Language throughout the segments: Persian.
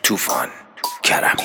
طوفان کرمی.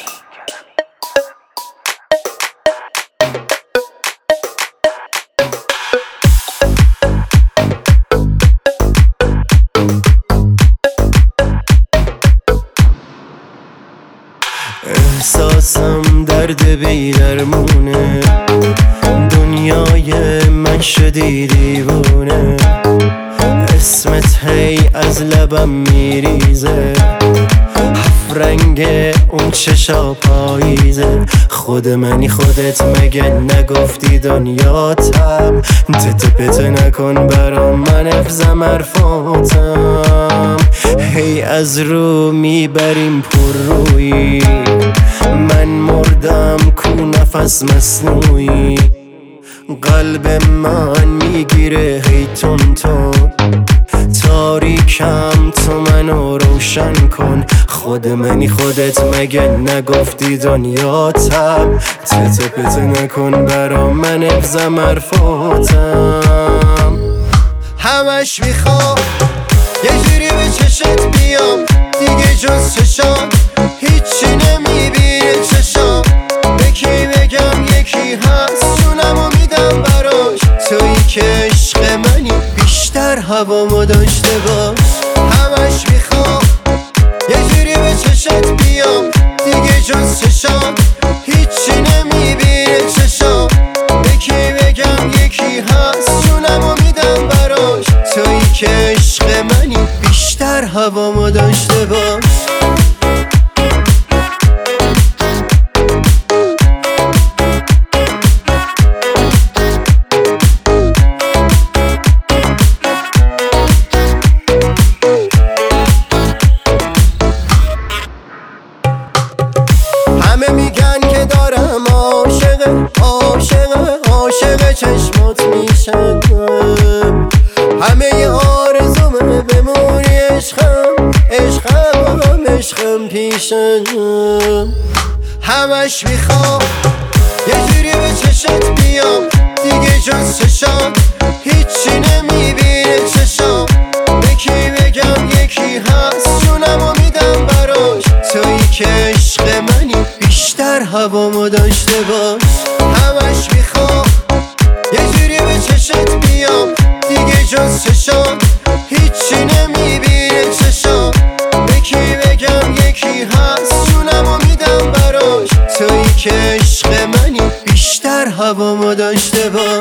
احساسم درد بی درمونه، دنیای من شدی دیوونه. اسمت هی از لبم میریزه، هفت رنگ اون چشا پاییزه. خود منی خودت مگه نگفتی دنیاتم؟ تته پته نکن برام من افزم حرفاتم. هی از رو میبریم پر روی من مردم کو نفس مصنوعی. قلب من میگیره هی تون تون، تاریکم تو منو روشن کن. خود منی خودت مگه نگفتی دنیاتم؟ تته پته نکن برام من افزم حرفاتم. همش میخوام یه جوری به چشت بیام، دیگه جز چشام هیچی نمیبینه چشام. یکی بگم یکی هست جونمو میدم براش، تویی که عشق منی بیشتر هوامو داشته باش. همش میخوام یه جوری به چشت بیام، دیگه جز چشام هیچی نمیبینه چشام. یکی بگم یکی هست جونمو میدم براش، تویی که عشق منی بیشتر هوامو داشته باش. همه میگن که دارم عاشق چشمات میشم. همه آرزومه بمونی عشقم پیشم. همش میخوام یه جوری به چشت بیام، دیگه جز چشام هیچی نمیبینه چشام. یکی بگم یکی هست جونمو میدم براش، تویی که عشق منی بیشتر هوامو داشته باش. همش میخوام یه جوری به چشت بیام، دیگه جز چشام هیچی نمیبینه چشام. یکی بگم یکی هست جونمو میدم براش، تویی که عشق منی بیشتر هوامو داشته باش.